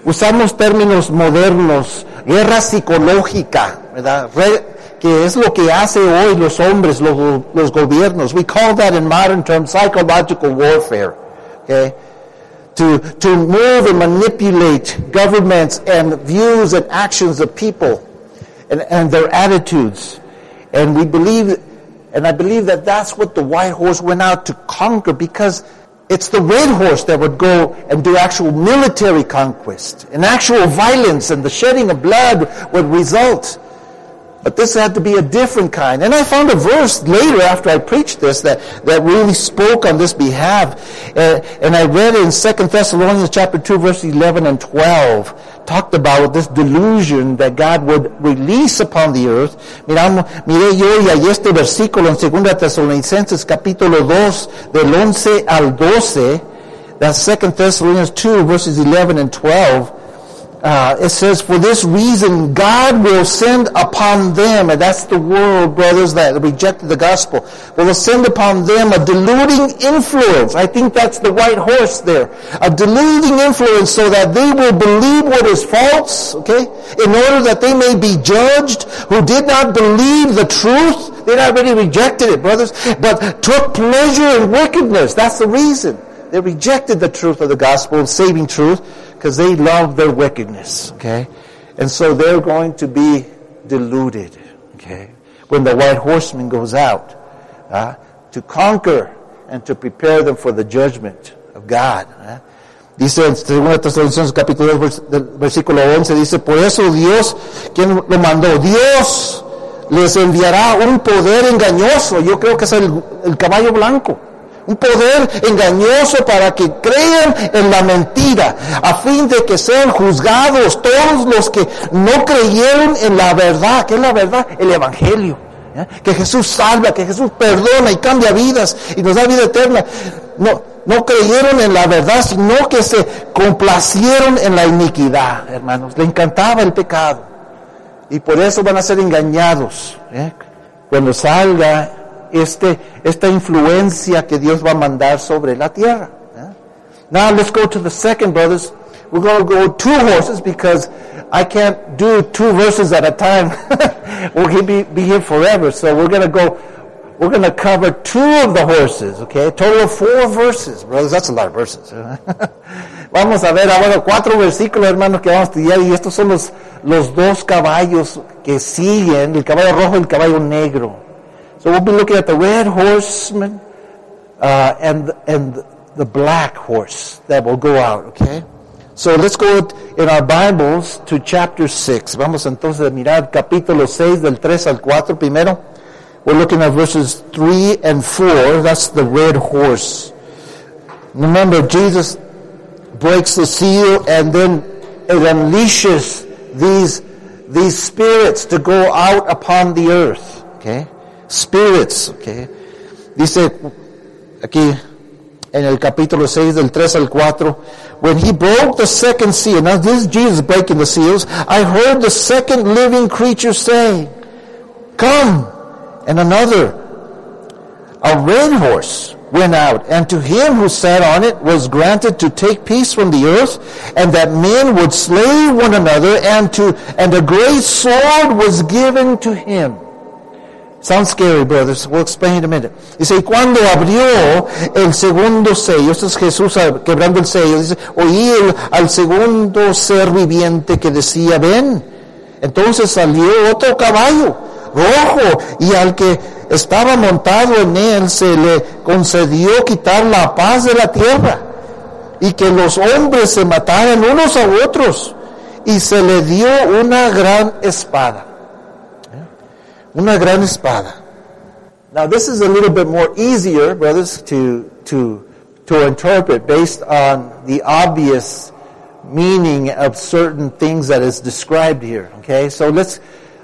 Usamos términos modernos, guerra psicológica, ¿verdad? Que es lo que hace hoy los hombres, los gobiernos. We call that in modern terms psychological warfare. Okay? To move and manipulate governments and views and actions of people and their attitudes. And I believe that that's what the white horse went out to conquer, because it's the red horse that would go and do actual military conquest, and actual violence, and the shedding of blood would result. But this had to be a different kind. And I found a verse later after I preached this that really spoke on this behalf. And I read it in 2 Thessalonians chapter 2, verses 11 and 12. Talked about this delusion that God would release upon the earth. Miré yo y ahí este versículo en 2 Tesalonicenses capítulo 2, del 11 al 12. That's 2 Thessalonians 2, verses 11 and 12. It says, for this reason God will send upon them, and that's the world, brothers, that rejected the gospel, will send upon them a deluding influence. I think that's the white horse there. A deluding influence, so that they will believe what is false, okay? In order that they may be judged who did not believe the truth. They'd already rejected it, brothers, but took pleasure in wickedness. That's the reason. They rejected the truth of the gospel, saving truth, because they love their wickedness, okay? And so they're going to be deluded, okay? When the white horseman goes out to conquer and to prepare them for the judgment of God. Dice en 2 Tesalonicenses capítulo 2, versículo 11, dice, por eso Dios, ¿quién lo mandó? Dios les enviará un poder engañoso. Yo creo que es el caballo blanco. Un poder engañoso para que crean en la mentira, a fin de que sean juzgados todos los que no creyeron en la verdad. ¿Qué es la verdad? El Evangelio. Que Jesús salva, que Jesús perdona y cambia vidas y nos da vida eterna. No creyeron en la verdad, sino que se complacieron en la iniquidad, hermanos. Le encantaba el pecado. Y por eso van a ser engañados. Cuando salga esta influencia que Dios va a mandar sobre la tierra. Now let's go to the second, brothers. We're going to go 2 horses, because I can't do 2 verses at a time. We'll be here forever. So we're going to cover 2 of the horses, okay? Total of 4 verses, brothers. That's a lot of verses. Vamos a ver ahora 4 versículos, hermanos, que vamos a estudiar, y estos son los 2 caballos que siguen, el caballo rojo y el caballo negro. So we'll be looking at the red horseman and the black horse that will go out, okay? So let's go in our Bibles to chapter 6. Vamos entonces a mirar capítulo 6 del 3 al 4 primero. We're looking at verses 3 and 4. That's the red horse. Remember, Jesus breaks the seal, and then it unleashes these spirits to go out upon the earth, okay? Spirits, okay. Dice aquí en el capítulo 6 del 3 al 4, when he broke the second seal, now this is Jesus breaking the seals, I heard the second living creature say, come. And another, a red horse, went out, and to him who sat on it was granted to take peace from the earth, and that men would slay one another, and a great sword was given to him. Sounds scary, brothers. We'll explain in a minute. Dice, y cuando abrió el segundo sello, esto es Jesús quebrando el sello, dice, oí al segundo ser viviente que decía, ven. Entonces salió otro caballo rojo, y al que estaba montado en él se le concedió quitar la paz de la tierra, y que los hombres se mataran unos a otros, y se le dio una gran espada. Una gran espada. Now this is a little bit more easier, brothers, to interpret based on the obvious meaning of certain things that is described here. Okay, so let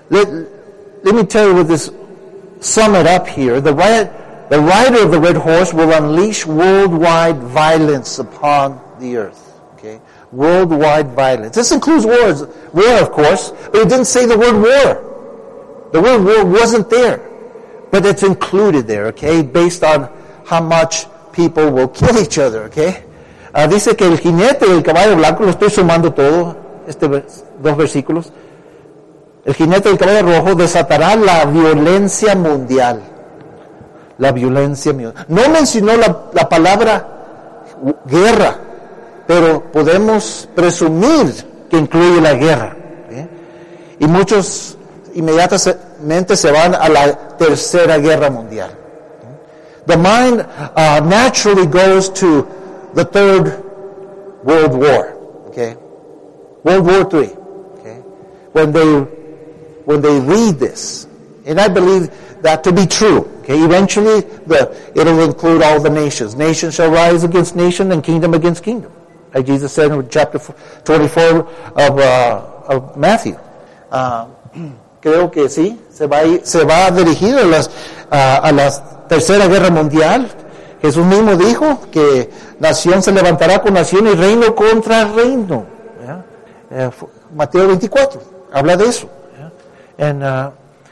me tell you what this, sum it up here. The rider of the red horse will unleash worldwide violence upon the earth. Okay, worldwide violence. This includes war, of course, but it didn't say the word war. The word war wasn't there, but it's included there, okay, based on how much people will kill each other, okay? Dice que el jinete del caballo blanco, lo estoy sumando todo, dos versículos. El jinete del caballo rojo desatará la violencia mundial. La violencia mundial. No mencionó la palabra guerra, pero podemos presumir que incluye la guerra. Y muchos inmediatamente se van a la tercera guerra mundial. The mind naturally goes to the Third World War. Okay, World War III. Okay, when they read this, and I believe that to be true. Okay, eventually it'll include all the nations. Nation shall rise against nation, and kingdom against kingdom, like Jesus said in chapter 24 of Matthew. Creo que sí, se va a dirigir a la tercera guerra mundial. Jesús mismo dijo que nación se levantará con nación y reino contra reino. Mateo 24 habla de eso. And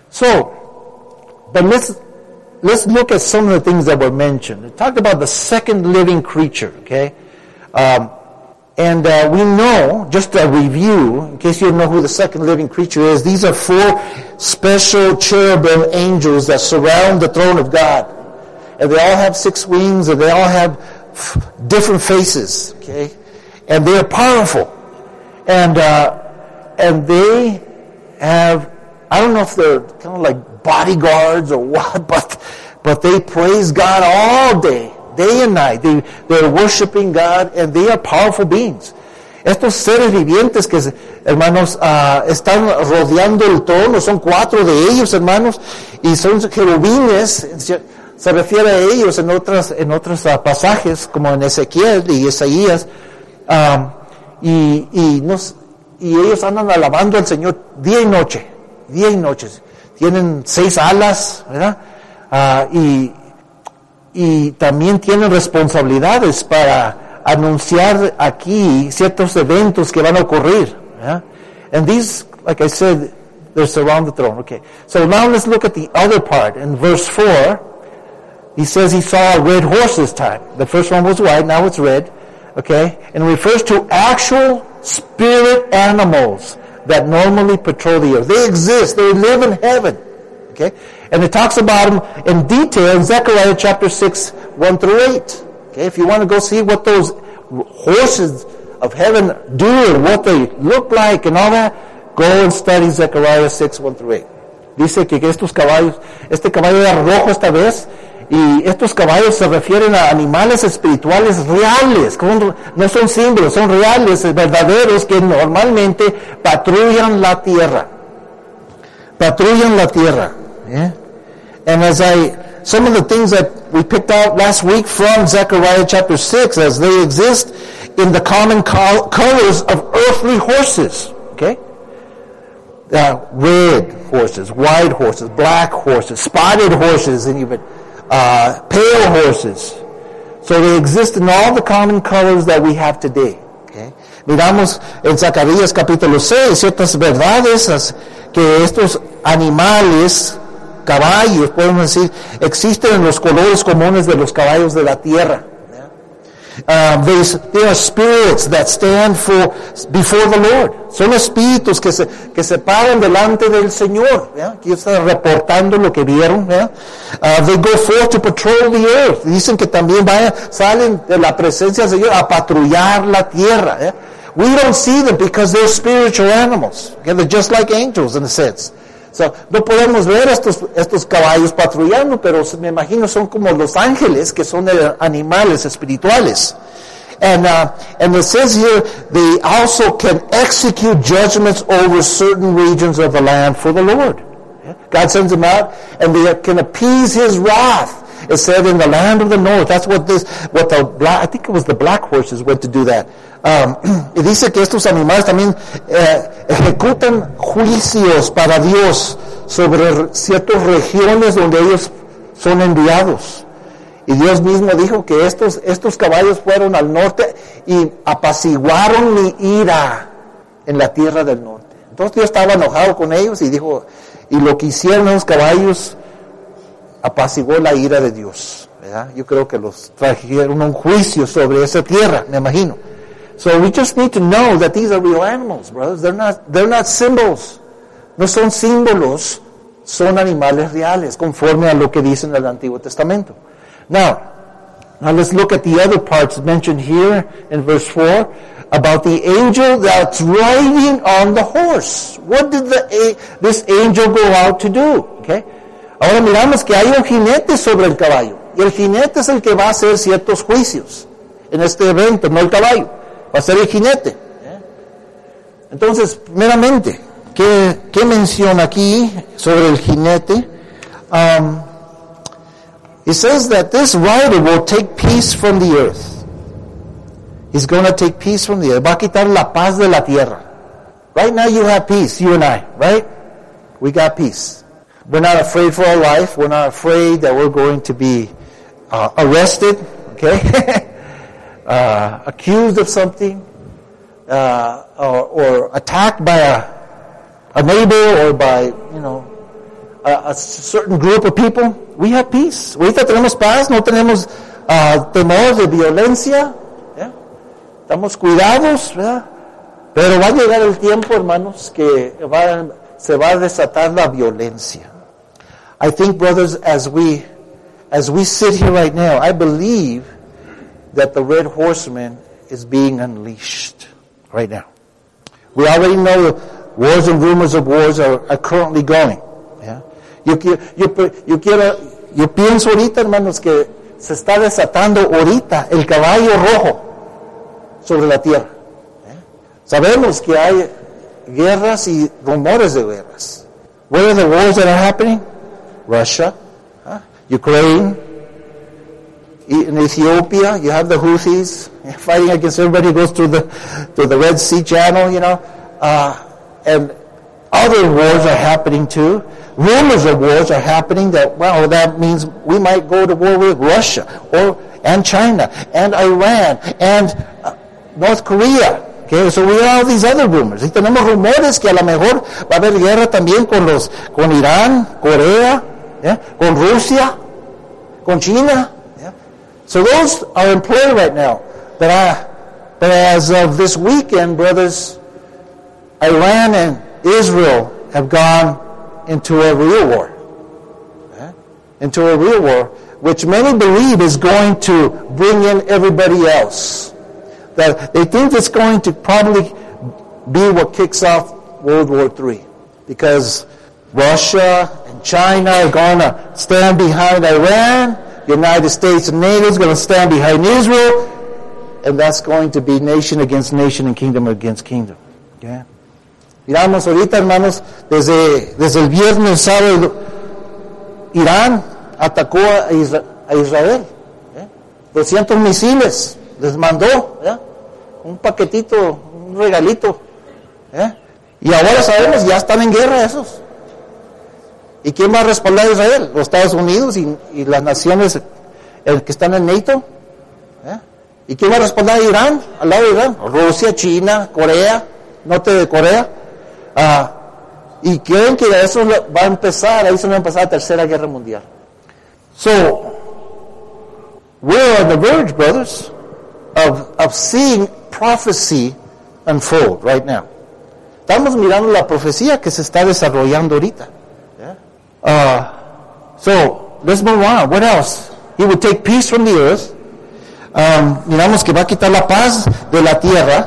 but let's look at some of the things that were mentioned. It talked about the second living creature, okay? And we know, just a review, in case you don't know who the second living creature is, these are 4 special cherubim angels that surround the throne of God. And they all have 6 wings, and they all have different faces, okay? And they're powerful. And they have, I don't know if they're kind of like bodyguards or what, but they praise God all day and night. They're worshiping God, and they are powerful beings. Estos seres vivientes que, hermanos, están rodeando el trono, son 4 de ellos, hermanos, y son querubines. Se refiere a ellos en otros pasajes, como en Ezequiel y Isaías, y ellos andan alabando al Señor día y noche. Tienen 6 alas, ¿verdad? Y también tienen responsabilidades para anunciar aquí ciertos eventos que van a ocurrir. ¿Yeah? And these, like I said, they surround the throne. Okay. So now let's look at the other part. In verse 4, he says he saw a red horse this time. The first one was white, now it's red. Okay. And it refers to actual spirit animals that normally patrol the earth. They exist. They live in heaven. Okay. And it talks about them in detail in Zechariah chapter 6, 1 through 8. Okay, if you want to go see what those horses of heaven do and what they look like and all that, go and study Zechariah 6, 1 through 8. Dice que estos caballos, este caballo era rojo esta vez, y estos caballos se refieren a animales espirituales reales, no son símbolos, son reales, verdaderos, que normalmente patrullan la tierra. Yeah? And some of the things that we picked out last week from Zechariah chapter 6, as they exist in the common colors of earthly horses, okay? Red horses, white horses, black horses, spotted horses, and even pale horses. So they exist in all the common colors that we have today, okay? Miramos en Zacarías capítulo 6 ciertas verdades que estos animales, caballos, podemos decir, existen en los colores comunes de los caballos de la tierra. They are spirits that stand before the Lord. Son espíritus que se paran delante del Señor. Aquí está reportando lo que vieron. They go forth to patrol the earth. Dicen que también salen de la presencia del Señor a patrullar la tierra. We don't see them because they're spiritual animals. Okay? They're just like angels in a sense. So, no podemos ver estos caballos patrullando, pero me imagino son como los ángeles, que son animales espirituales. And it says here, they also can execute judgments over certain regions of the land for the Lord. Yeah? God sends them out, and they can appease His wrath. It said in the land of the north. That's I think it was the black horses went to do that. Y dice que estos animales también ejecutan juicios para Dios sobre ciertas regiones donde ellos son enviados. Y Dios mismo dijo que estos caballos fueron al norte y apaciguaron mi ira en la tierra del norte. Entonces Dios estaba enojado con ellos y dijo, y lo que hicieron los caballos apaciguó la ira de Dios. ¿verdad? Yo creo que los trajeron un juicio sobre esa tierra, me imagino. So we just need to know that these are real animals, brothers. They're not symbols. No son símbolos, son animales reales, conforme a lo que dice en el Antiguo Testamento. Now let's look at the other parts mentioned here in verse 4 about the angel that's riding on the horse. What did this angel go out to do? Okay. Ahora miramos que hay un jinete sobre el caballo. Y el jinete es el que va a hacer ciertos juicios en este evento, no el caballo. Va a ser el jinete. Entonces, primeramente, ¿qué menciona aquí sobre el jinete? It says that this rider will take peace from the earth. He's going to take peace from the earth. Va a quitar la paz de la tierra. Right now you have peace, you and I, right? We got peace. We're not afraid for our life. We're not afraid that we're going to be arrested, okay? Accused of something, or attacked by a neighbor or by, a certain group of people. We have peace. Ahorita tenemos paz, no tenemos temor de violencia. ¿Yeah? Estamos cuidados, ¿verdad? Pero va a llegar el tiempo, hermanos, que se va a desatar la violencia. I think, brothers, as we sit here right now, I believe that the red horseman is being unleashed right now. We already know the wars and rumors of wars are currently going. Yeah? Yo pienso ahorita, hermanos, que se está desatando ahorita el caballo rojo sobre la tierra. Sabemos que hay guerras y rumores de guerras. What are the wars that are happening? Russia, Ukraine, in Ethiopia, you have the Houthis fighting against everybody who goes through the Red Sea channel, and other wars are happening too. Rumors of wars are happening that means we might go to war with Russia and China and Iran and North Korea. Okay, so we have all these other rumors. Y tenemos rumores que a lo mejor va a haber guerra también con Irán, Corea, con Rusia, con China. So those are in play right now. But as of this weekend, brothers, Iran and Israel have gone into a real war. Into a real war, which many believe is going to bring in everybody else. That they think it's going to probably be what kicks off World War III. Because Russia and China are going to stand behind Iran. United States and NATO is going to stand behind Israel. And that's going to be nation against nation and kingdom against kingdom. Yeah. Miramos ahorita, hermanos, desde el viernes, sábado, Irán atacó a Israel. 200 misiles les mandó, un paquetito, un regalito. Y ahora sabemos, ya están en guerra esos. ¿Y quién va a respaldar a Israel? Los Estados Unidos y las naciones que están en NATO. ¿Y quién va a respaldar a Irán? Al lado de Irán. Rusia, China, Corea, norte de Corea. Y creen que eso va a empezar, ahí se va a empezar la Tercera Guerra Mundial. So, we're on the verge, brothers, of seeing prophecy unfold right now. Estamos mirando la profecía que se está desarrollando ahorita. So, let's move on. What else? He would take peace from the earth. Miramos que va a quitar la paz de la tierra.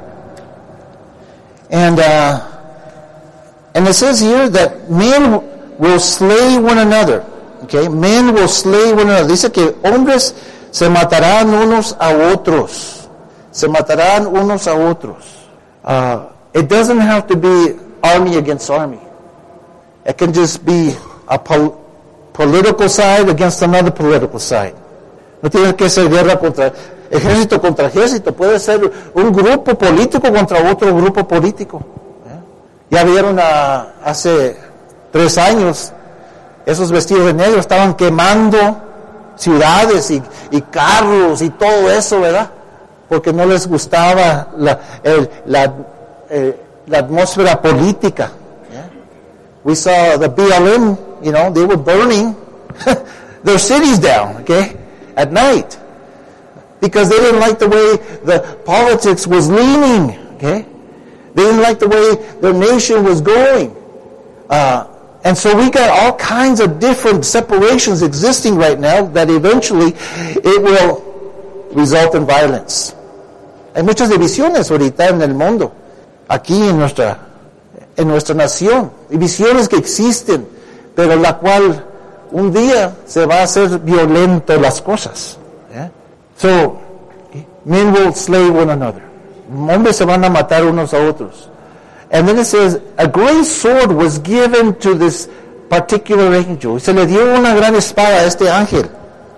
And it says here that men will slay one another. Okay? Men will slay one another. Dice que hombres se matarán unos a otros. Se matarán unos a otros. It doesn't have to be army against army. It can just be a political side against another political side. No tiene que ser guerra contra ejército. Puede ser un grupo político contra otro grupo político. Ya vieron hace 3 años, esos vestidos de negro estaban quemando ciudades y carros y todo eso, ¿verdad? Porque no les gustaba la atmósfera política. We saw the BLM, they were burning their cities down, okay, at night. Because they didn't like the way the politics was leaning, okay? They didn't like the way their nation was going. And so we got all kinds of different separations existing right now that eventually it will result in violence. Hay muchas divisiones ahorita en el mundo, aquí en nuestra nación. Divisiones que existen, pero la cual un día se va a hacer violento las cosas. ¿Eh? So, men will slay one another. Hombres se van a matar unos a otros. And then it says, a great sword was given to this particular angel. Y se le dio una gran espada a este ángel.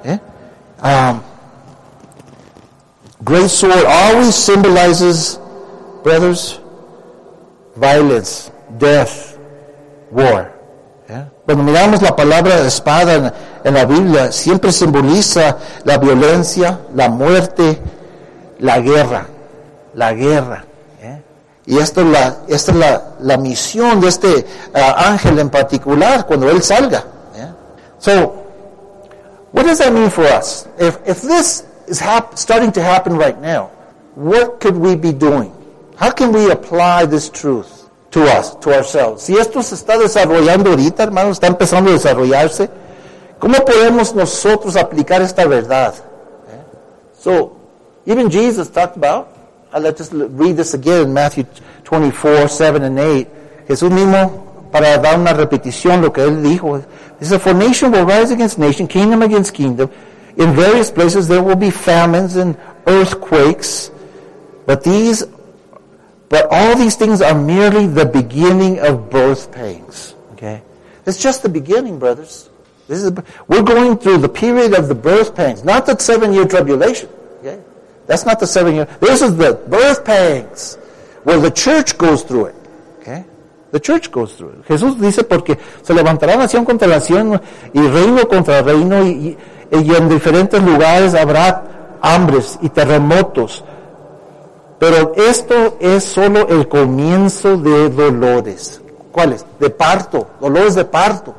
Great sword always symbolizes, brothers, violence, death, war. Cuando miramos la palabra espada en la Biblia, siempre simboliza la violencia, la muerte, la guerra. Y esta es la misión de este ángel en particular cuando él salga. So, what does that mean for us? If this is starting to happen right now, what could we be doing? How can we apply this truth to us, to ourselves? Si esto se está desarrollando ahorita, hermanos, está empezando a desarrollarse, ¿cómo podemos nosotros aplicar esta verdad? So, even Jesus talked about, let's just read this again in Matthew 24, 7 and 8. Jesús mismo, para dar una repetición lo que él dijo, dice, for nation will rise against nation, kingdom against kingdom. In various places there will be famines and earthquakes, but all these things are merely the beginning of birth pangs. Okay? It's just the beginning, brothers. We're going through the period of the birth pangs, not the 7-year tribulation. Okay? That's not the 7-year. This is the birth pangs, where the church goes through it. Okay? The church goes through it. Jesús dice, porque se levantará nación contra nación y reino contra reino y en diferentes lugares habrá hambres y terremotos. Pero esto es solo el comienzo de dolores. ¿Cuáles? De parto, dolores de parto.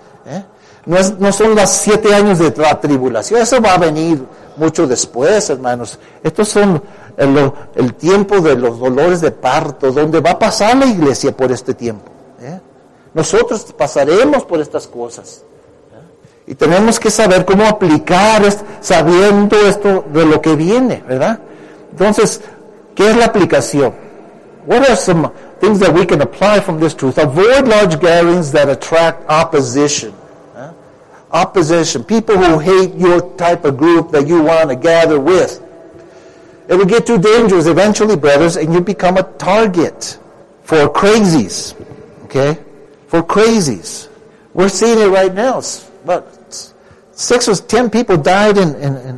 No son los 7 años de la tribulación, eso va a venir mucho después, hermanos. Estos son el tiempo de los dolores de parto, donde va a pasar la iglesia por este tiempo. Nosotros pasaremos por estas cosas. Y tenemos que saber cómo aplicar, sabiendo esto de lo que viene, ¿verdad? Entonces, ¿qué es la aplicación? What are some things that we can apply from this truth? Avoid large gatherings that attract opposition. Opposition. People who hate your type of group that you want to gather with. It will get too dangerous eventually, brothers, and you become a target for crazies. Okay? For crazies. We're seeing it right now. About 6 or 10 people died in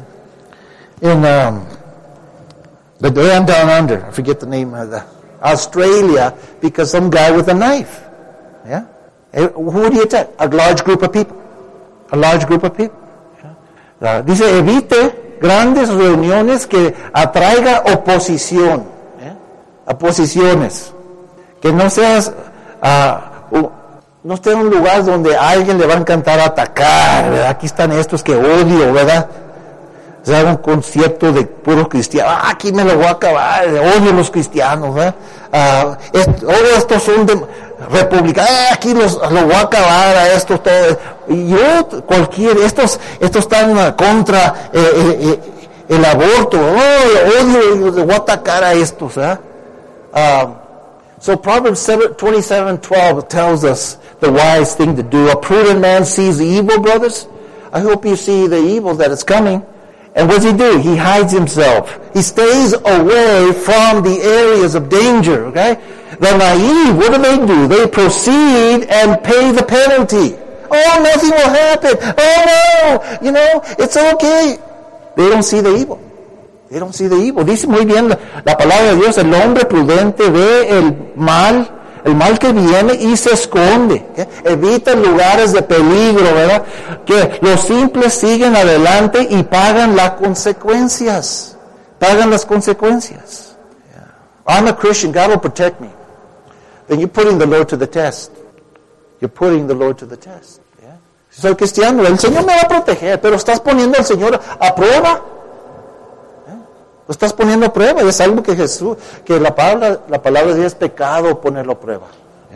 the land down under. I forget the name of Australia, because some guy with a knife. Yeah? Who do you attack? A large group of people. A large group of people. Yeah? Dice, evite grandes reuniones que atraiga oposición. Yeah? Oposiciones. Que no seas, no esté en un lugar donde a alguien le va a encantar atacar, ¿verdad? Aquí están estos que odio, ¿verdad? Se haga un concierto de puros cristianos. Aquí me lo voy a acabar. Odio a los cristianos, ¿verdad? Estos son de republicanos. Aquí los voy a acabar a estos todos. Y yo, estos están contra el aborto. Odio, les voy a atacar a estos, ¿verdad? So Proverbs 27:12 tells us the wise thing to do. A prudent man sees the evil, brothers. I hope you see the evil that is coming. And what does he do? He hides himself. He stays away from the areas of danger, okay? The naive, what do? They proceed and pay the penalty. Oh, nothing will happen. Oh, no, it's okay. They don't see the evil. They don't see the evil. Dice muy bien la palabra de Dios, el hombre prudente ve el mal que viene y se esconde. ¿Okay? Evita lugares de peligro, ¿verdad? Que los simples siguen adelante y pagan las consecuencias. Pagan las consecuencias. Yeah. I'm a Christian, God will protect me. Then you're putting the Lord to the test. You're putting the Lord to the test. Yeah? Si soy cristiano, el Señor me va a proteger, pero estás poniendo al Señor a prueba. Lo estás poniendo a prueba, y es algo que la palabra de Dios es pecado ponerlo a prueba.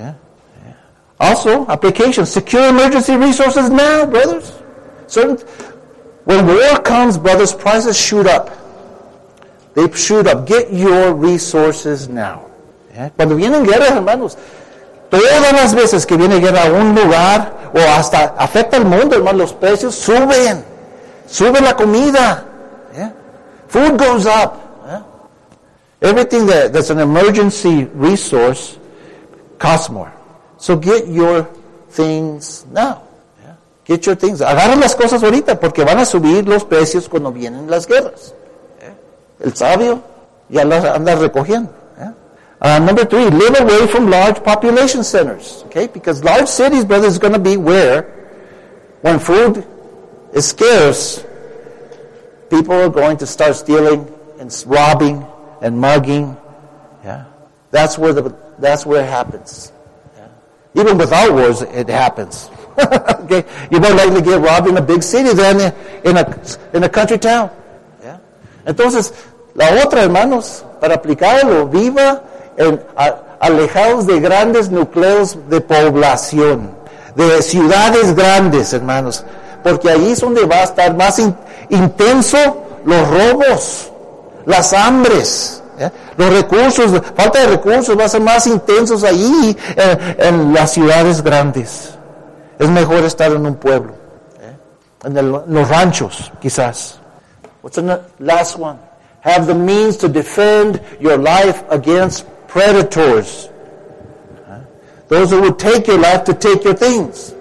Also, application, secure emergency resources now, brothers. When war comes, brothers, prices shoot up. They shoot up. Get your resources now. Cuando vienen guerras, hermanos, todas las veces que viene guerra a un lugar, o hasta afecta al mundo, hermanos, los precios suben. Sube la comida. Food goes up. Everything that's an emergency resource costs more. So get your things now. Get your things. Agarra las cosas ahorita porque van a subir los precios cuando vienen las guerras. El sabio ya las anda recogiendo. Number 3, live away from large population centers. Okay, because large cities, brother, is going to be where, when food is scarce, people are going to start stealing and robbing and mugging. That's where it happens. Even without wars, it happens. Okay, you're more likely to get robbed in a big city than in a country town. Entonces, la otra, hermanos, para aplicarlo, viva alejados de grandes núcleos de población, de ciudades grandes, hermanos, porque ahí es donde va a estar más intenso los robos, las hambres, los recursos, falta de recursos va a ser más intensos ahí en las ciudades grandes. Es mejor estar en un pueblo, en los ranchos, quizás. What's the last one? Have the means to defend your life against predators. Those who would take your life to take your things.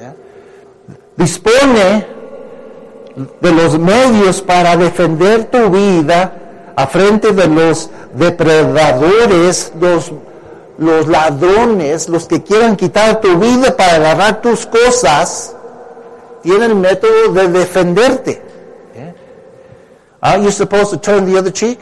Dispone de los medios para defender tu vida a frente de los depredadores, los ladrones, los que quieran quitar tu vida para agarrar tus cosas. Tienen el método de defenderte. Aren't you supposed to turn the other cheek?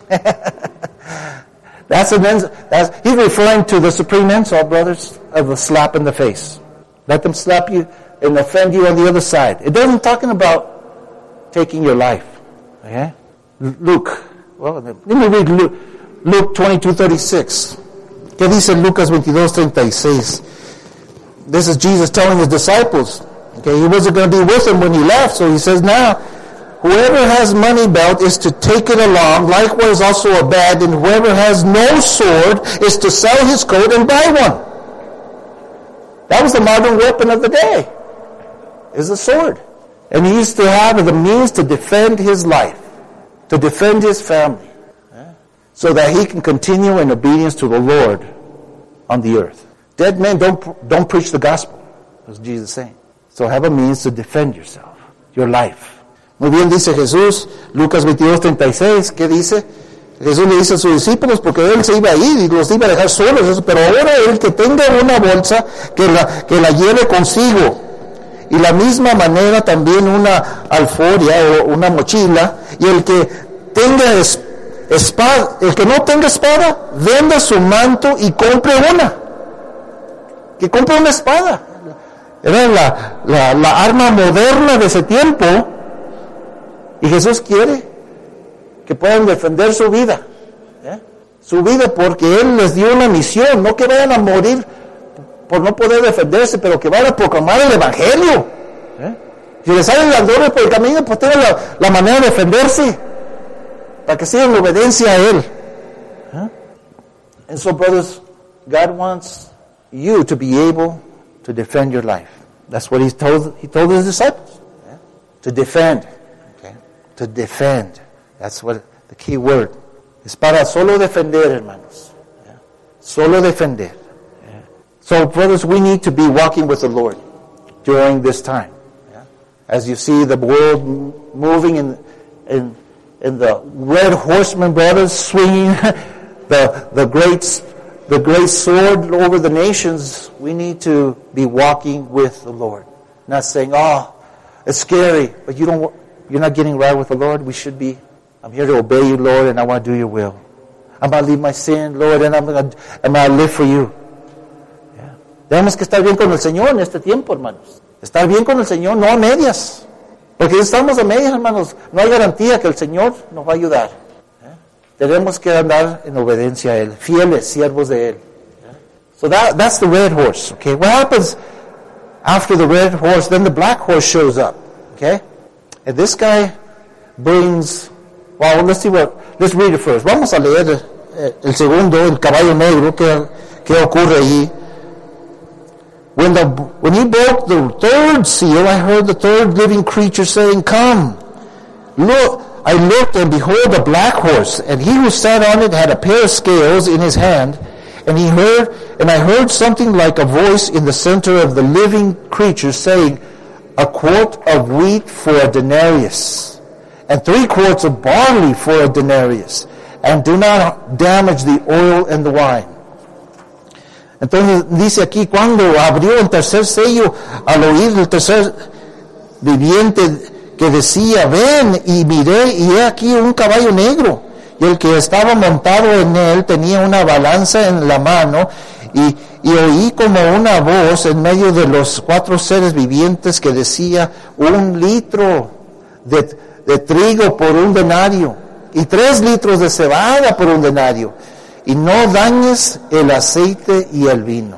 He's referring to the supreme insult, brothers, of a slap in the face. Let them slap you and offend you on the other side. It doesn't talking about taking your life. Okay? Luke. Well, let me read Luke 22:36. ¿Qué dice Lucas 22:36? This is Jesus telling his disciples. Okay, he wasn't going to be with them when he left, so he says now, whoever has money belt is to take it along, likewise also a bag, and whoever has no sword is to sell his coat and buy one. That was the modern weapon of the day, is a sword. And he used to have the means to defend his life, to defend his family, so that he can continue in obedience to the Lord on the earth. Dead men don't preach the gospel, as Jesus is saying. So have a means to defend yourself, your life. Muy bien, dice Jesús, Lucas 22:36, ¿qué dice? Jesús le dice a sus discípulos, porque él se iba a ir y los iba a dejar solos, pero ahora el que tenga una bolsa, que la lleve consigo. Y la misma manera también una alforja o una mochila, y el que tenga espada, el que no tenga espada, venda su manto y compre una. Que compre una espada. Era la arma moderna de ese tiempo. Y Jesús quiere que puedan defender su vida. Su vida, porque Él les dio una misión, no que vayan a morir por no poder defenderse, pero que vayan a proclamar el Evangelio. Si les salen ladrones por el camino, pues tengan la manera de defenderse, para que sigan en obediencia a Él. And so, brothers, God wants you to be able to defend your life. That's what He told His disciples. To defend. To defend. That's what the key word. Es para solo defender, hermanos. Solo defender. So, brothers, we need to be walking with the Lord during this time. As you see the world moving in the red horsemen, brothers, swinging the great sword over the nations, we need to be walking with the Lord. Not saying, oh, it's scary, but you're not getting right with the Lord. We should be, I'm here to obey you, Lord, and I want to do your will. I'm going to leave my sin, Lord, and I'm going to live for you. Tenemos que estar bien con el Señor en este tiempo, hermanos. Estar bien con el Señor, no a medias. Porque si estamos a medias, hermanos, no hay garantía que el Señor nos va a ayudar. Tenemos que andar en obediencia a Él, fieles siervos de Él. So that's the red horse, okay? What happens after the red horse? Then the black horse shows up, okay? And this guy brings, well, let's read it first. Vamos a leer el segundo, el caballo negro, ¿qué ocurre allí? When he broke the third seal, I heard the third living creature saying, "Come." Look, I looked, and behold, a black horse, and he who sat on it had a pair of scales in his hand, and I heard something like a voice in the center of the living creature saying, "A quart of wheat for a denarius, and 3 quarts of barley for a denarius, and do not damage the oil and the wine." Entonces dice aquí, cuando abrió el tercer sello, al oír el tercer viviente que decía, "Ven", y miré, y he aquí un caballo negro, y el que estaba montado en él tenía una balanza en la mano, y oí como una voz en medio de los 4 seres vivientes que decía, 1 litro de trigo por 1 denario, y 3 litros de cebada por 1 denario, y no dañes el aceite y el vino.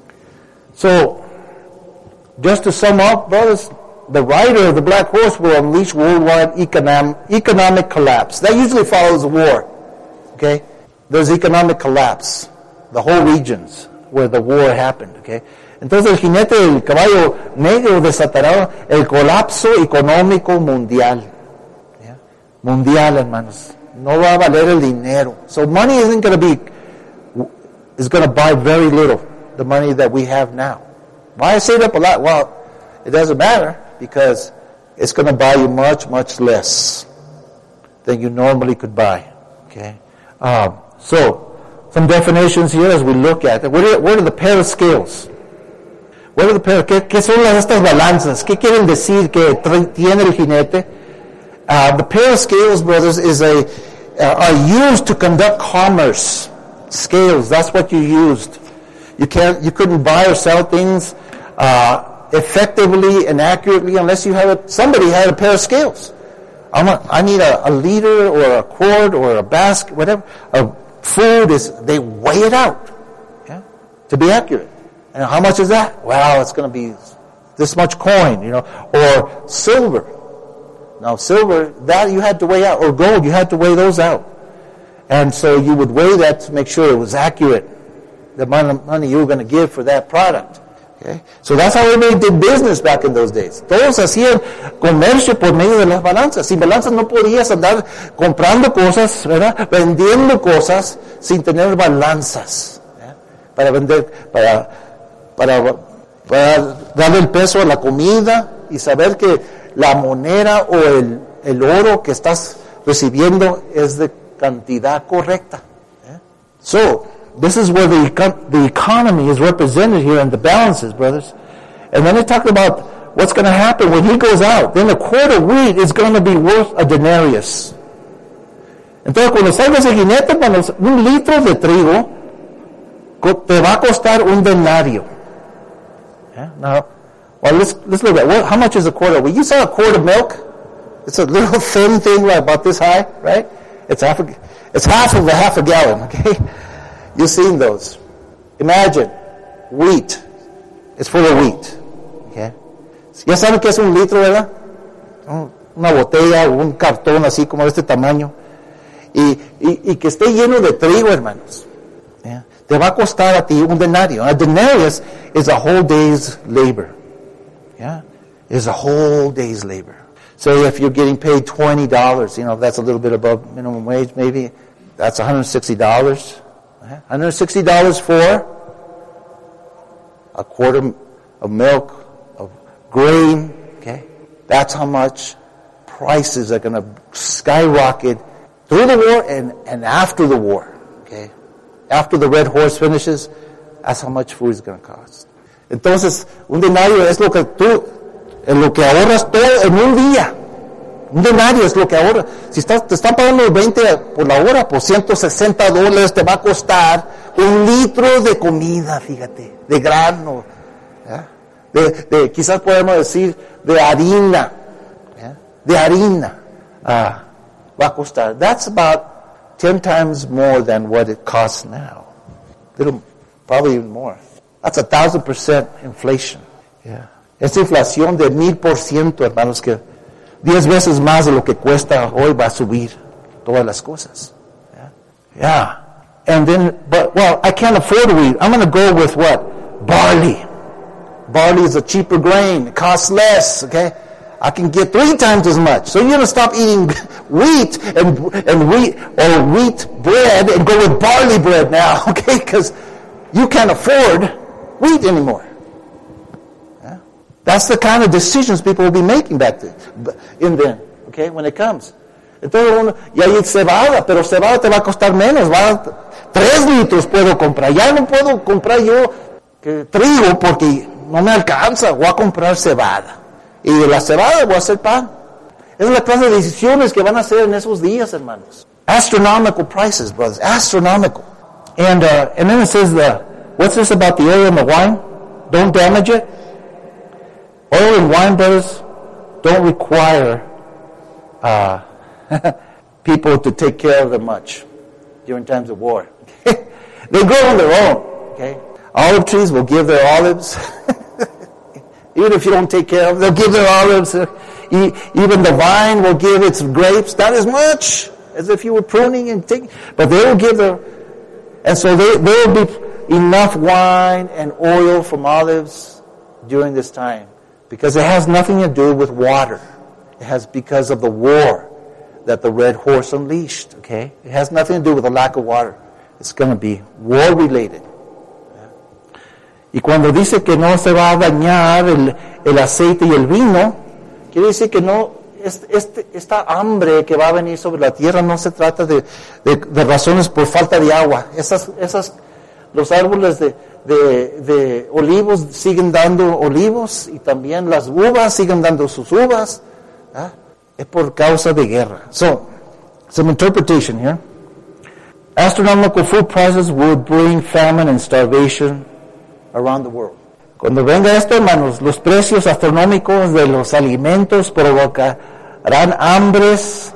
So, just to sum up, brothers, the rider of the black horse will unleash worldwide economic collapse. That usually follows a war, okay? There's economic collapse, the whole regions where the war happened, okay? Entonces el jinete del caballo negro desatará el colapso económico mundial. ¿Yeah? Mundial, hermanos. No va a valer el dinero. So money is going to buy very little, the money that we have now. Why I say that a lot? Well, it doesn't matter, because it's going to buy you much, much less than you normally could buy. Okay? So, some definitions here as we look at it. What are the pair of scales? ¿Qué son estas balanzas? ¿Qué quieren decir que tiene el jinete? The pair of scales, brothers, are used to conduct commerce. Scales, that's what you used. You couldn't buy or sell things effectively and accurately unless somebody had a pair of scales. I need a liter or a quart or a basket, whatever. Food they weigh it out, yeah, to be accurate. And how much is that? Well, it's going to be this much coin, or silver. Now, silver, that you had to weigh out, or gold, you had to weigh those out. And so you would weigh that to make sure it was accurate, the amount of money you were going to give for that product. Okay? So that's how everybody did business back in those days. Todos hacían comercio por medio de las balanzas. Sin balanzas no podías andar comprando cosas, ¿verdad? Vendiendo cosas sin tener balanzas, ¿verdad? Para vender, para darle el peso a la comida y saber que la moneda o el oro que estás recibiendo es de cantidad correcta. Yeah? So, this is where the economy is represented here in the balances, brothers. And then they talk about what's going to happen when he goes out. Then a quart of wheat is going to be worth a denarius. Entonces, cuando salga ese jinete, hermanos, 1 litro de trigo te va a costar 1 denario. Yeah? Now, well, let's look at how much is a quart of wheat. You saw a quart of milk? It's a little thin thing, like about this high, right? It's half of a gallon, okay? You've seen those. Imagine, wheat. It's full of wheat, okay? Ya saben que es 1 litro, ¿verdad? Una botella o un cartón así como de este tamaño. Y que esté lleno de trigo, hermanos. Yeah? Te va a costar a ti 1 denario. A denarius is a whole day's labor. Yeah? It's a whole day's labor. So if you're getting paid $20, that's a little bit above minimum wage, maybe that's $160. $160 for a quart of milk, of grain, okay? That's how much prices are going to skyrocket through the war and after the war, okay? After the red horse finishes, that's how much food is going to cost. Entonces, 1 denario es lo que ahorras todo en un día. 1 denario es lo que ahorras. Si te están pagando 20 por la hora, pues $160 te va a costar 1 litro de comida, fíjate, de grano, ¿ya? Quizás podemos decir de harina, ¿ya? De harina, va a costar. That's about 10 times more than what it costs now. Probably even more. That's 1,000% inflation. Yeah. Esta inflación de 1,000%, hermanos, que 10 veces más de lo que cuesta hoy va a subir todas las cosas. Yeah. And then, I can't afford wheat. I'm going to go with what? Barley. Barley is a cheaper grain. It costs less, okay? I can get 3 times as much. So you're going to stop eating wheat and wheat bread and go with barley bread now, okay? Because you can't afford wheat anymore. Yeah? That's the kind of decisions people will be making back then, okay, when it comes. Entonces, y hay cebada, pero cebada te va a costar menos, 3 litros puedo comprar. Ya no puedo comprar yo trigo porque no me alcanza, voy a comprar cebada. Y de la cebada voy a hacer pan. Es la clase de decisiones que van a hacer en esos días, hermanos. Astronomical prices, brothers, astronomical. And then it says, what's this about the oil and the wine? Don't damage it. Oil and wine, brothers, don't require people to take care of them much during times of war. They grow on their own. Okay, olive trees will give their olives. Even if you don't take care of them, they'll give their olives. Even the vine will give its grapes, not as much as if you were pruning and taking, but they will give their. And so there will be enough wine and oil from olives during this time, because it has nothing to do with water. It has because of the war that the red horse unleashed, okay? It has nothing to do with the lack of water. It's going to be war related. Y cuando dice que no se va a dañar el aceite y el vino, quiere decir que no, esta hambre que va a venir sobre la tierra no se trata de razones por falta de agua. Los árboles de olivos siguen dando olivos, y también las uvas siguen dando sus uvas. Es por causa de guerra. So, some interpretation here. Astronomical food prices would bring famine and starvation around the world. Cuando venga esto, hermanos, los precios astronómicos de los alimentos provocarán hambres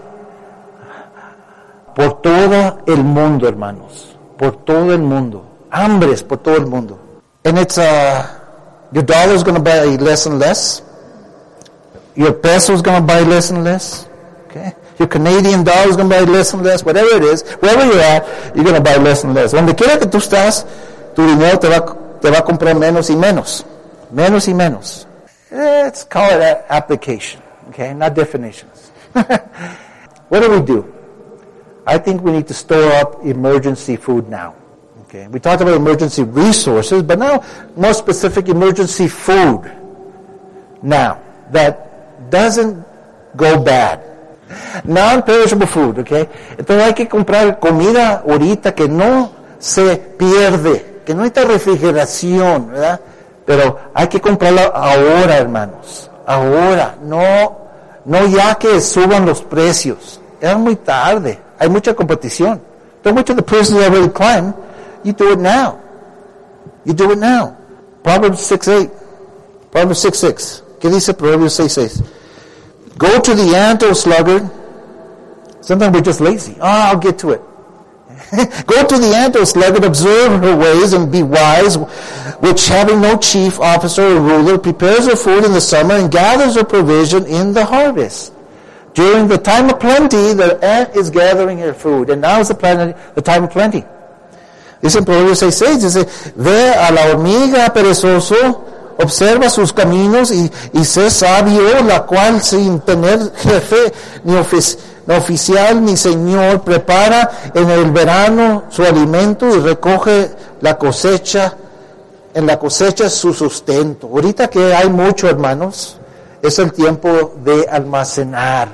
por todo el mundo, hermanos. Por todo el mundo. Hambres por todo el mundo. And it's, your dollar is going to buy less and less. Your peso is going to buy less and less. Okay? Your Canadian dollar is going to buy less and less. Whatever it is, wherever you're at, you're going to buy less and less. Donde quiera que tú estás, tu dinero te va a comprar menos y menos. Menos y menos. Let's call it application. Okay? Not definitions. What do? I think we need to store up emergency food now. Okay? We talked about emergency resources, but now more specific emergency food now that doesn't go bad. Non-perishable food, okay? Entonces hay que comprar comida ahorita que no se pierde, que no necesita refrigeración, ¿verdad? Pero hay que comprarla ahora, hermanos. Ahora, no ya que suban los precios. Es muy tarde. Hay mucha competición. Don't wait till the prices already climb. You do it now. You do it now. Proverbs 6:8. Proverbs 6:6. ¿Qué dice Proverbs 6:6? Go to the ant, O sluggard. Sometimes we're just lazy. I'll get to it. Go to the ant, O sluggard, observe her ways and be wise, which having no chief officer or ruler, prepares her food in the summer and gathers her provision in the harvest. During the time of plenty, the ant is gathering her food. And now is the time of plenty. Dice en Proverbios 6:6, dice, ve a la hormiga perezoso, observa sus caminos y sé sabio, la cual sin tener jefe ni oficial ni señor, prepara en el verano su alimento y recoge la cosecha, en la cosecha su sustento. Ahorita que hay mucho, hermanos, es el tiempo de almacenar.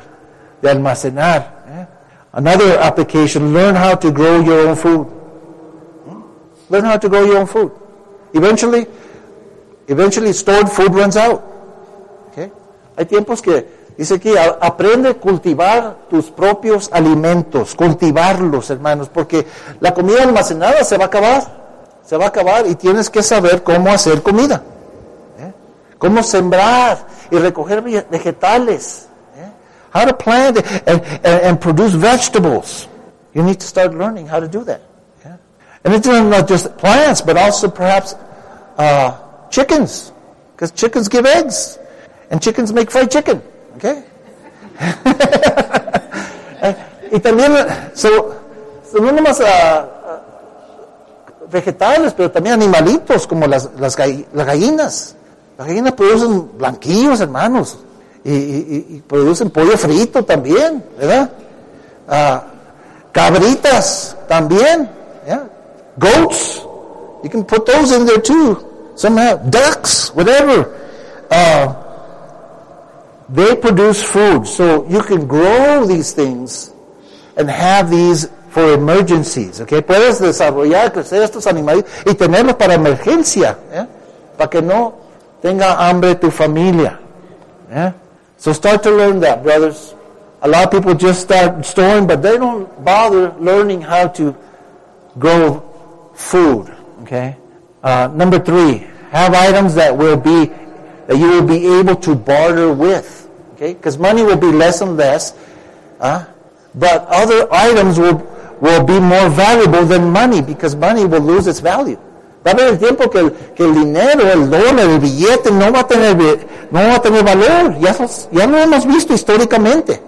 Another application, learn how to grow your own food. Learn how to grow your own food. Eventually stored food runs out. Okay? Hay tiempos que Dice aquí, aprende a cultivar tus propios alimentos, cultivarlos, hermanos, porque la comida almacenada se va a acabar y tienes que saber cómo hacer comida, cómo sembrar y recoger vegetales, how to plant and produce vegetables. You need to start learning how to do that. And it's not just plants, but also perhaps chickens, because chickens give eggs, and chickens make fried chicken. Okay? Y también, no nomás vegetales, pero también animalitos, como las gallinas. Las gallinas producen blanquillos, hermanos, y producen pollo frito también, ¿verdad? Cabritas también, yeah? Goats, you can put those in there too. Some have ducks, whatever. They produce food, so you can grow these things and have these for emergencies, okay? Puedes desarrollar, crecer estos animales y tenerlos para emergencia, para que no tenga hambre tu familia. So start to learn that, brothers. A lot of people just start storing, but they don't bother learning how to grow food, okay? Number 3, have items that you will be able to barter with. Okay, because money will be less and less, but other items will be more valuable than money, because money will lose its value. Va a haber el tiempo que el dinero, el dólar, el billete no va a tener valor. Ya lo hemos visto históricamente.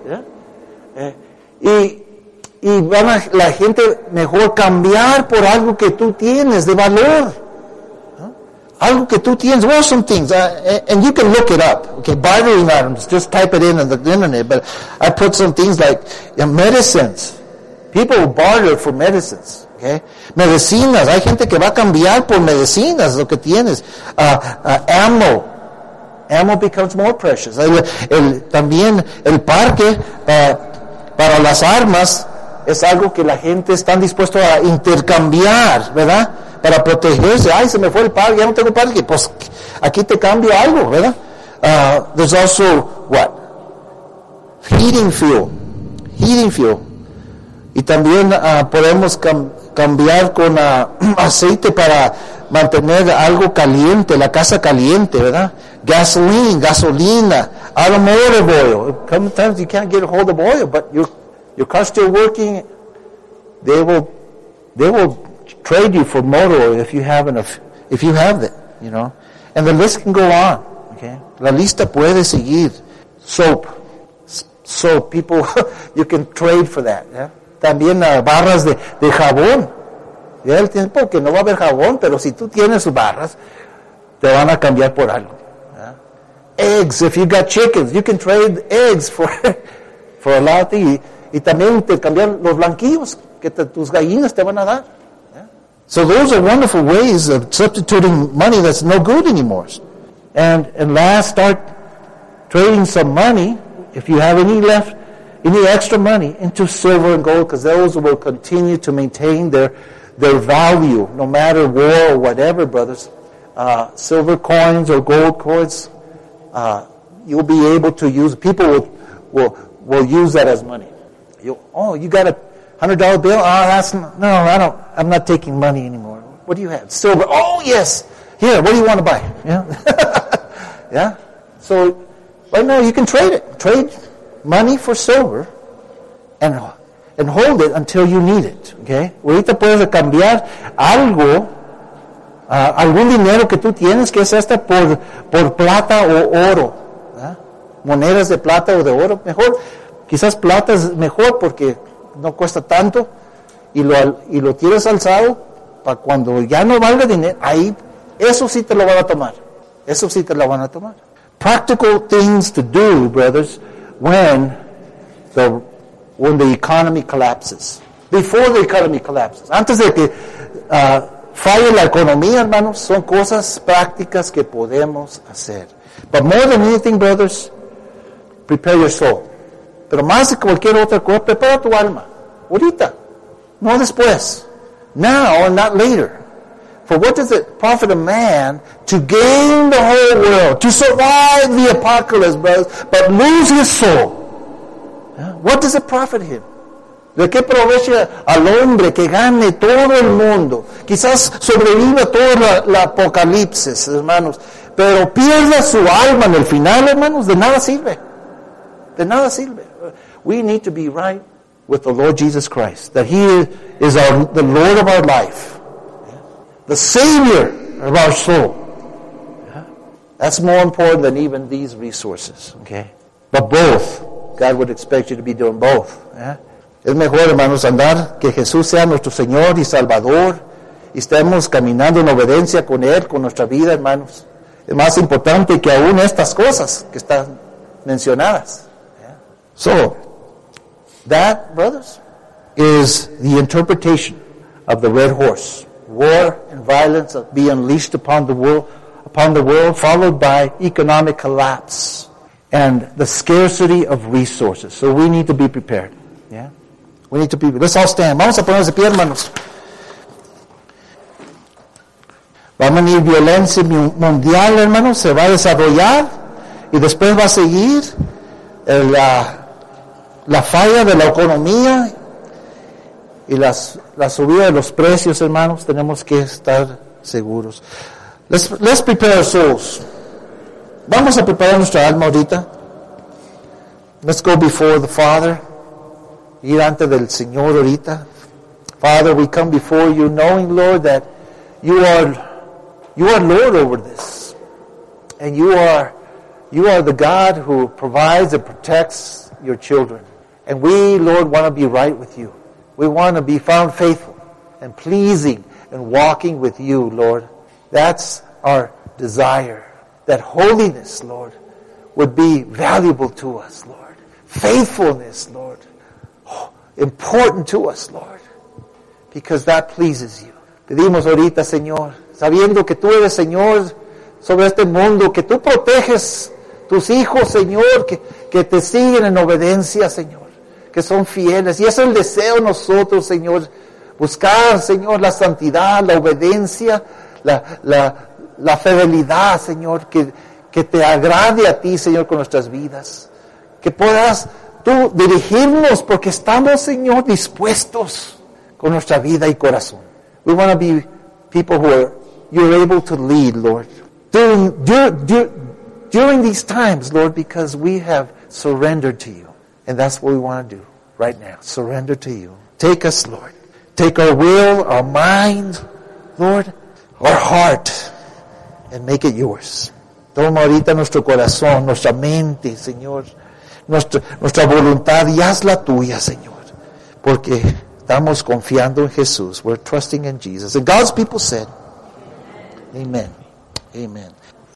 Y van a la gente mejor cambiar por algo que tú tienes de valor. Algo que tú tienes. What are some things? And you can look it up. Okay, bartering items. Just type it in on the internet. But I put some things like medicines. People barter for medicines. Okay, medicinas. Hay gente que va a cambiar por medicinas lo que tienes. Ammo. Ammo becomes more precious. También el parque para las armas es algo que la gente está dispuesto a intercambiar, ¿verdad? Para protegerse. Ay, se me fue el parque, ya no tengo parque. Pues aquí te cambio algo, ¿verdad? There's also, heating fuel. Y también podemos cambiar con aceite para mantener algo caliente, la casa caliente, ¿verdad? Gasolina, automotive oil. Sometimes you can't get a hold of oil, but your car's still working. They will trade you for motor oil if you have it, you know. And the list can go on, okay? La lista puede seguir. Soap, people, you can trade for that, yeah? También barras de jabón. Ya el tiempo que no va a haber jabón, pero si tú tienes sus barras, te van a cambiar por algo. Yeah? Eggs, if you got chickens, you can trade eggs for a lot of things. Y también te cambian los blanquillos que tus gallinas te van a dar. So those are wonderful ways of substituting money that's no good anymore. And last, start trading some money, if you have any extra money, into silver and gold, because those will continue to maintain their value, no matter war or whatever, brothers. Silver coins or gold coins, you'll be able to use. People will use that as money. You got a $100 bill? I'm not taking money anymore. What do you have? Silver. Oh, yes. Here, what do you want to buy? Yeah. Yeah. So, right now you can trade it. Trade money for silver and hold it until you need it. Okay? Ahorita puedes cambiar algo, algún dinero que tú tienes que es hasta por plata o oro. ¿Eh? Monedas de plata o de oro. Mejor, quizás plata es mejor porque no cuesta tanto y lo tienes alzado para cuando ya no valga dinero, ahí eso sí te lo van a tomar. Eso sí te lo van a tomar. Practical things to do, brothers, when the economy collapses. Before the economy collapses. Antes de que falle la economía, hermanos, son cosas prácticas que podemos hacer. But more than anything, brothers, prepare your soul. Pero más de cualquier otra cosa, prepara tu alma. Ahorita, no después. Now and not later. For what does it profit a man to gain the whole world, to survive the apocalypse, but lose his soul? What does it profit him? ¿De qué aprovecha al hombre que gane todo el mundo? Quizás sobreviva todo el apocalipsis, hermanos, pero pierda su alma en el final, hermanos, de nada sirve. De nada sirve. We need to be right with the Lord Jesus Christ, that He is the Lord of our life, the Savior of our soul. That's more important than even these resources, okay? But both, God would expect you to be doing both. Es mejor, hermanos, andar que Jesús sea nuestro Señor y Salvador y estemos caminando en obediencia con Él, con nuestra vida, hermanos. Es más importante que aún estas cosas que están mencionadas. So, that, brothers, is the interpretation of the red horse. War and violence be unleashed upon the world, followed by economic collapse and the scarcity of resources. So we need to be prepared. Yeah? We need to be. Let's all stand. Vamos a ponernos de pie, hermanos. Va a venir violencia mundial, hermanos, se va a desarrollar y después va a seguir la falla de la economía y la subida de los precios, hermanos. Tenemos que estar seguros. Let's prepare our souls. Vamos a preparar nuestra alma ahorita. Let's go before the Father. Ir ante del Señor ahorita. Father, we come before you knowing, Lord, that you are Lord over this. And you are the God who provides and protects your children. And we, Lord, want to be right with you. We want to be found faithful and pleasing and walking with you, Lord. That's our desire. That holiness, Lord, would be valuable to us, Lord. Faithfulness, Lord, important to us, Lord, because that pleases you. Pedimos ahorita, Señor, sabiendo que tú eres Señor sobre este mundo, que tú proteges tus hijos, Señor, que te siguen en obediencia, Señor, que son fieles. Y es el deseo de nosotros, Señor, buscar, Señor, la santidad, la obediencia, la fidelidad, Señor, que te agrade a ti, Señor, con nuestras vidas. Que puedas tú dirigirnos porque estamos, Señor, dispuestos con nuestra vida y corazón. We want to be people you're able to lead, Lord. During these times, Lord, because we have surrendered to you. And that's what we want to do right now. Surrender to you. Take us, Lord. Take our will, our mind, Lord, our heart, and make it yours. Toma ahorita nuestro corazón, nuestra mente, Señor, nuestra voluntad y hazla tuya, Señor. Porque estamos confiando en Jesús. We're trusting in Jesus. And God's people said, Amen. Amen.